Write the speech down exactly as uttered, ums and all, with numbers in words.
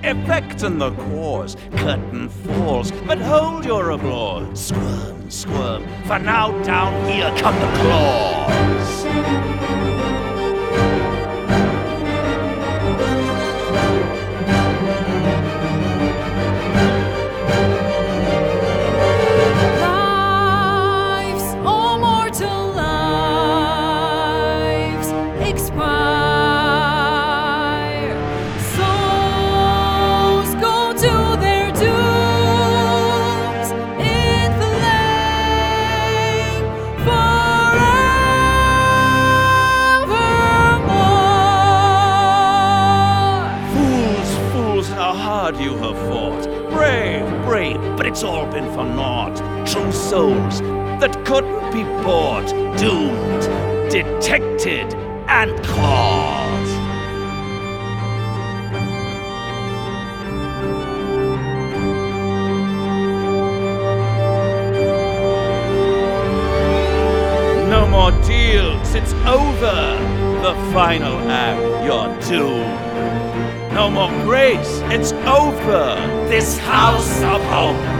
effect and the cause. Curtain falls, but hold your applause. Squirm, squirm, for now down here come the claws. You have fought, brave, brave, but it's all been for naught. True souls that couldn't be bought, doomed, detected, and caught. No more deals, it's over. The final act, you're doomed. No more grace, it's over. This house of hope